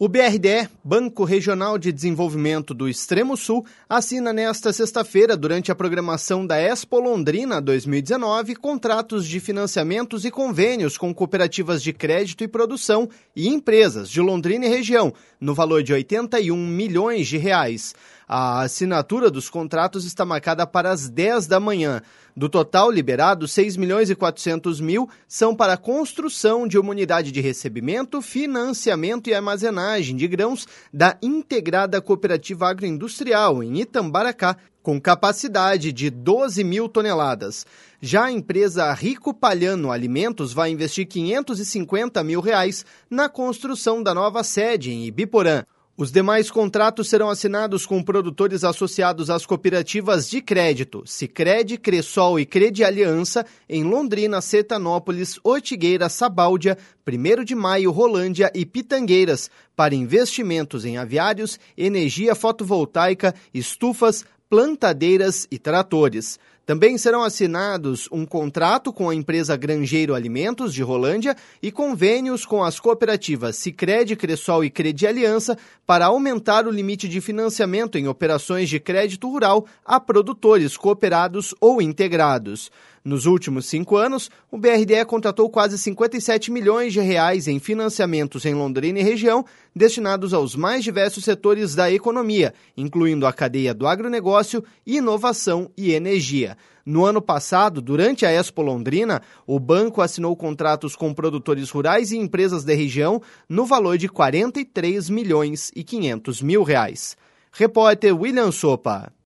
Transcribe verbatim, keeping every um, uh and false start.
O B R D E, Banco Regional de Desenvolvimento do Extremo Sul, assina nesta sexta-feira, durante a programação da Expo Londrina dois mil e dezenove, contratos de financiamentos e convênios com cooperativas de crédito e produção e empresas de Londrina e região, no valor de oitenta e um milhões de reais. A assinatura dos contratos está marcada para as dez da manhã. Do total liberado, seis milhões e quatrocentos mil são para a construção de uma unidade de recebimento, financiamento e armazenagem de grãos da Integrada Cooperativa Agroindustrial, em Itambaracá, com capacidade de doze mil toneladas. Já a empresa Rico Palhano Alimentos vai investir quinhentos e cinquenta mil reais na construção da nova sede em Ibiporã. Os demais contratos serão assinados com produtores associados às cooperativas de crédito Sicredi, Cressol e Credi Aliança em Londrina, Sertanópolis, Ortigueira, Sabáudia, primeiro de Maio, Rolândia e Pitangueiras, para investimentos em aviários, energia fotovoltaica, estufas, plantadeiras e tratores. Também serão assinados um contrato com a empresa Grangeiro Alimentos de Rolândia e convênios com as cooperativas Sicredi, Cressol e Credi Aliança para aumentar o limite de financiamento em operações de crédito rural a produtores cooperados ou integrados. Nos últimos cinco anos, o B R D E contratou quase cinquenta e sete milhões de reais em financiamentos em Londrina e região, destinados aos mais diversos setores da economia, incluindo a cadeia do agronegócio, inovação e energia. No ano passado, durante a Expo Londrina, o banco assinou contratos com produtores rurais e empresas da região no valor de quarenta e três milhões e quinhentos mil reais. Repórter William Sopa.